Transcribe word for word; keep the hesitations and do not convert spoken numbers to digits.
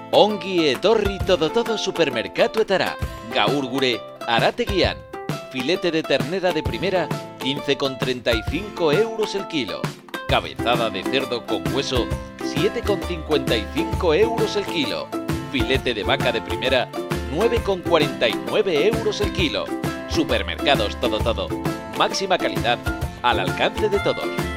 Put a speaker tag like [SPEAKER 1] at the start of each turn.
[SPEAKER 1] Ongi etorri todo todo supermerkatuetara. Gaur gure Arategian. Filete de ternera de primera, quince con treinta y cinco euros el kilo. Cabezada de cerdo con hueso, siete con cincuenta y cinco euros el kilo. Filete de vaca de primera, nueve con cuarenta y nueve euros el kilo. Supermercados Todo Todo. Máxima calidad al alcance de todos.